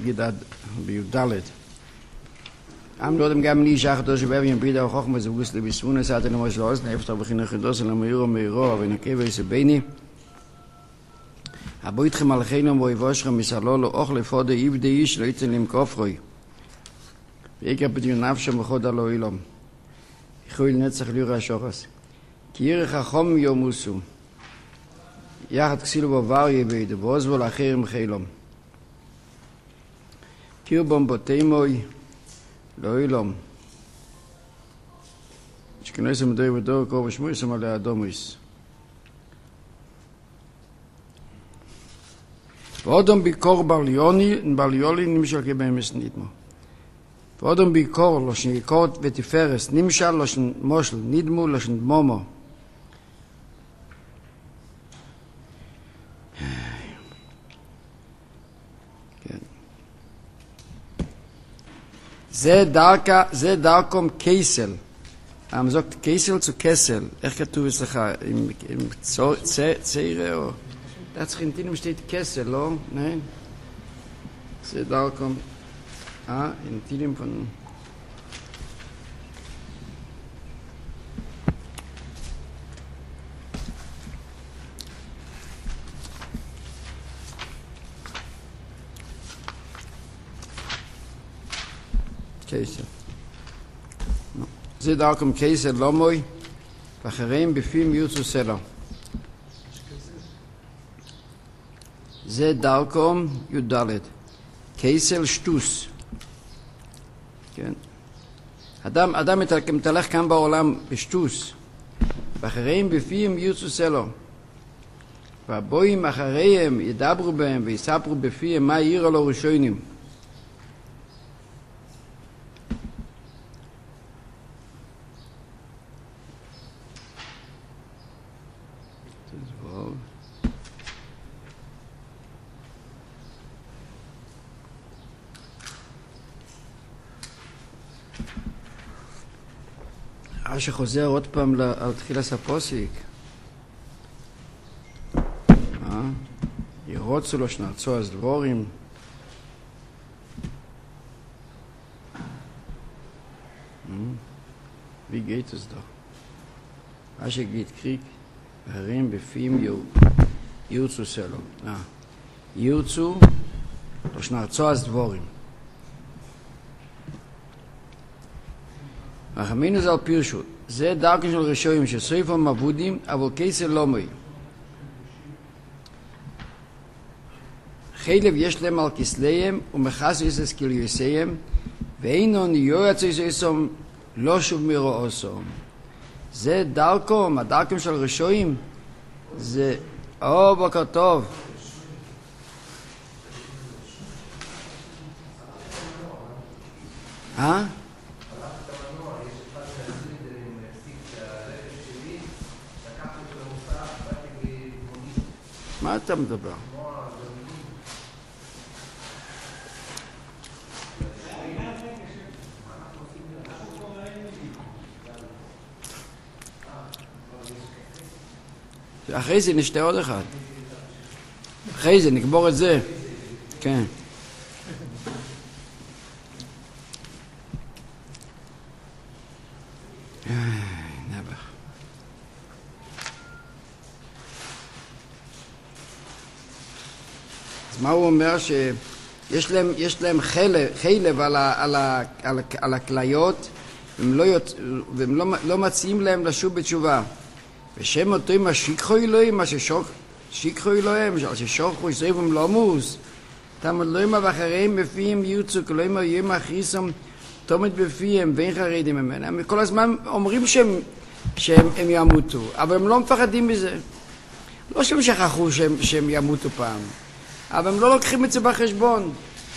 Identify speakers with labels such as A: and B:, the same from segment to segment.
A: geht בי"ד. Am Lodem gam nie sagt, dass wir in Brida auch mal so wusste, bis wohnen hatte noch was los, ne, aber beginnen gedos in Meiro, aber in Kiew ist beini. Aber ich mal gehen wo ich war schon mit Salolo auch vor der Ibde ist, Leute im Kofroi. Ich habe die Nafsche mit Alo Ilom. Ich will nicht sich lüra Schoras. Kir Chachom Yomusu. Ja, hat gesehen wo war ihr beide, was wohl acher im Khelom. Kir Bombotemoy לא אילום. שכנס המדי ודור קור ושמויס אמר לאדומויס. ואודם ביקור ברליולי נמשל כבאמס נדמו. ואודם ביקור לשן יקורת ותפרס נמשל לשן מושל נדמו לשן דמומו. זה דרכם קייסל. Man sagt Kessel zu Kessel. Ich kann es im Zeire oder das in dem steht Kessel, oder? Nein. Se da kommt in dem von Kessel. זה דרכם קייסר לא מוי, ואחריהם בפים יוצאו סלע. זה דרכם י"ד. קייסר שטוס. כן. אדם מתהלך כאן בעולם בשטוס, ואחריהם בפים יוצאו סלע. והבואים אחריהם ידברו בהם ויספרו בפיהם מה יראו לו ראשונים. שחוזר עוד פעם על תחילת הפוסיק. ירוצו לו שנרצו אז דבורים. Wie geht es doch? Asche geht Krieg, Harim befim ירצו סלו. ירצו לו שנרצו אז דבורים. רחמינו זל פירשו, זה דרכם של רשועים שסויפם עבודים, אבל קייסר לא מוי. חלב יש להם על כסליהם, ומחסו יסס כליוסיהם, ואינון יועצו יססום, לא שוב מרועוסום. זה דרכם, הדרכם של רשועים, זה, בוקר טוב. מה אתה מדבר? אחרי זה נשתה עוד אחד. אחרי זה נקבור את זה. כן. מה הוא אומר? שיש להם חלב על הכליות, והם לא מציעים להם לשוב בתשובה. ושם אותו מה שיקחו אלוהים, מה ששיקחו אלוהים, ששוכחו יסריבם לא מוס. תמד לא ימה ואחריהם בפיהם ירצו, לא ימה ימה אחריסם, תומד בפיהם ואין חרדים ממנה. הם כל הזמן אומרים שהם ימותו, אבל הם לא מפחדים מזה. לא שהם שכחו שהם ימותו פעם. אבל הם לא לוקחים את זה בחשבון.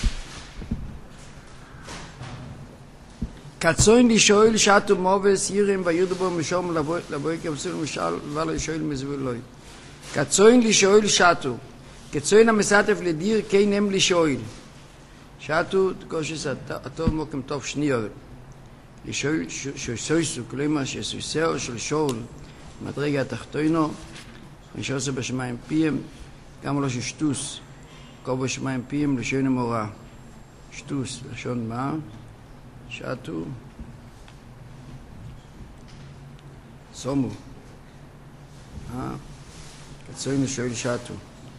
A: קצוין לשאול שעתו מובס ירים וירדו בו משום לבוא כמסור משאל ולא לשאול מזבולוי. קצוין לשאול שעתו. קצוין המסעטף לדיר כן הם לשאול. שעתו תקושס הטוב מוקם טוב שניות. לשאול שסויסו, כלומר שסויסו של שאול מדרגה התחתונו. ונשאוסו בשמיים פיהם, גם לא ששטוס. קובו שמיים פיהם לשאול מורה. שטוס, לשון מה? שטו. סומו. קצוין לשואל שטו.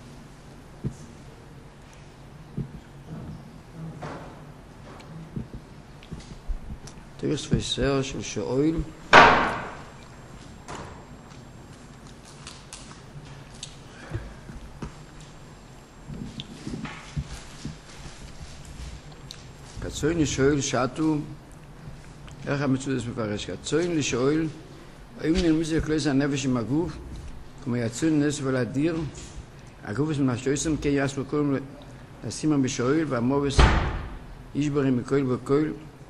A: תירס וסר של שואל. קצוין לשואל שטו. איך המצודס מפרש? קצוין לשואל, האם נלמיס לכלוס הנפש עם הגוף, כמו יצוין נס ולהדיר, הגוף יש מנשתויסם, כי יעש בכל לשימם בשואל, והמובס ישברים מכל וכל.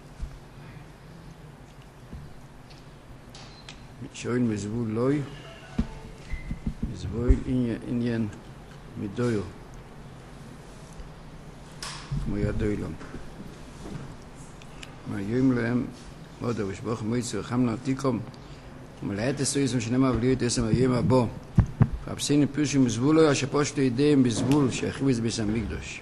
A: שואל מזבול לוי, מזבול עניין מדויר, כמו ידוי לו. מהיום להם מודה ושבוך מויצו חמנה תיקום ומלאת הסויסם שנאמר ולהיות עשם היום הבא פרפסיני פירשו מזבולו השפושטו ידיהם בזבול שהחריבו את זה ביס המקדוש.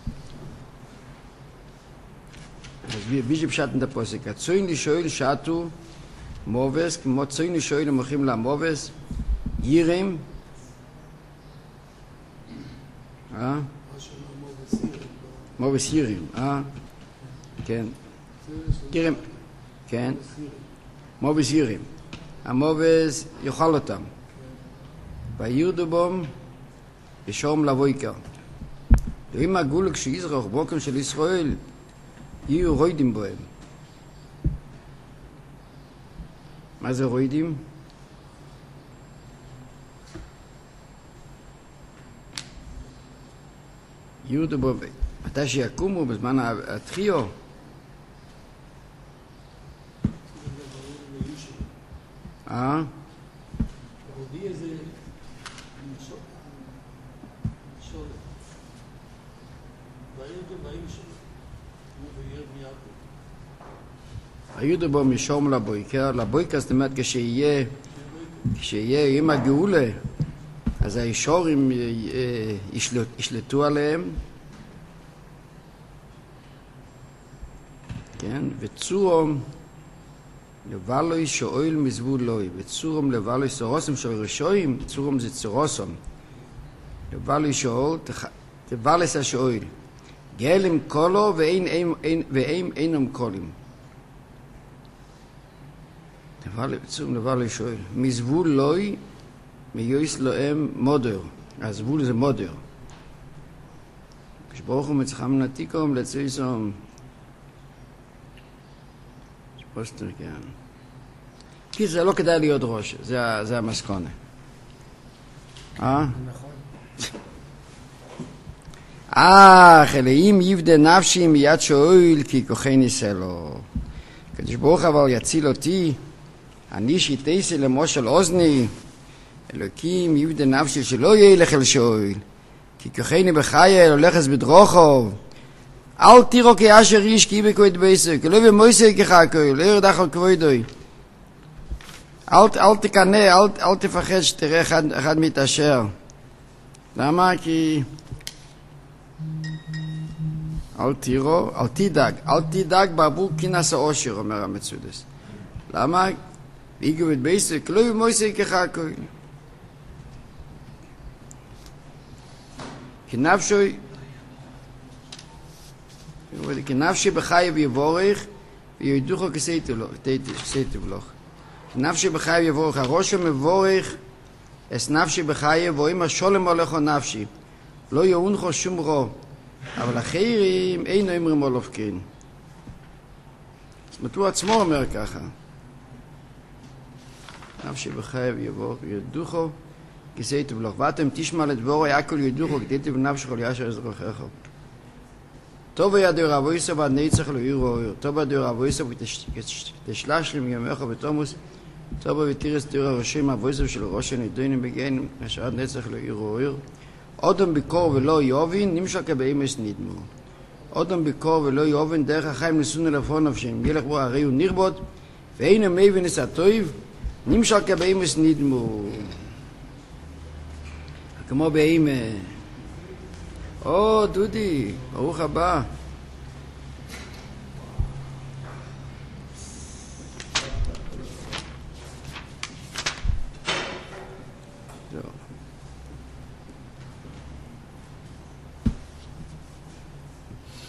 A: אז בישי פשטן את הפוסק הצוין לשואל שעתו מובס כמו צוין לשואל המוחים למובס יירים מובס יירים כן יירים כן מובס יירים המובס יאכל אותם וירדו בום ישום לבויקר ואם הגול כשיזרח בוקם של ישראל יהיו רוידים בהם. מה זה רוידים? ירדו בום מתי שיקומו בזמן התחיו היודו בו משום לבויקר, לבויקר זאת אומרת כשיהיה עם הגאולה אז הישורים ישלטו עליהם כן, וצורום לבלוי שואל מזבול לוי וצורום לבלוי סורוסם של רשויים צורום זה צורוסם לבלוי שואל תבלס השואל גלם קולו ואין אינם קולים צורום לבלוי שואל מזבול לוי מיועס להם מודר הזבול זה מודר כשברוך הוא מצחם נתיקום לצריסום פוסטר כן כי זה לא כדאי להיות ראש זה המסקונה חלאים יבדה נפשי מיד שואל כי כוחי ניסה לו קדוש ברוך אבל יציל אותי אני שיתייסי למושל אוזני אלוקים יבדה נפשי שלא ילך אל שואל כי כוחי נבחייל הולכת בדרוכוב אל תירו כאשר איש כי בקוית בייסק לא במויסק כחקו לא ירדח על כבודוי אל תקנה אל תפחד שתראה אחד מתאשר למה? כי אל תירו אל תדאג בעבור כינס האושר אומר המצודס למה? בקוית בייסק לא במויסק כחקו כנפשוי כי נפשי בחייב יבורך וידוחו כסייתו בלוך נפשי בחייב יבורך הראש מבורך אס נפשי בחייב ואם השולם הולכו נפשי לא יאונחו שום רו אבל אחרים אין אומרים עולוף כן זאת אומרת הוא עצמו אומר ככה נפשי בחייב יבורך וידוחו כסייתו בלוך ואתם תשמע לדבורו יעקול ידוחו כתיתי בנפשך כל ישר אזרחך טוב ידו רבויסו ועד נצח לא יראו אויר טוב ידו רבויסו ותשלש להם ימיך ותומוס טוב ותירס דור הראשים אבויסו של ראש הנידוינים בגן אשר עד נצח לא יראו אויר אודם ביקור ולא יובין נמשל כבאמס נדמו אודם ביקור ולא יובין דרך החיים ניסון אלפון נפשם ילך בו הרי הוא נרבוד ואין המי ונסע טויב נמשל כבאמס נדמו כמו באמא דודי, ברוך הבא. זהו.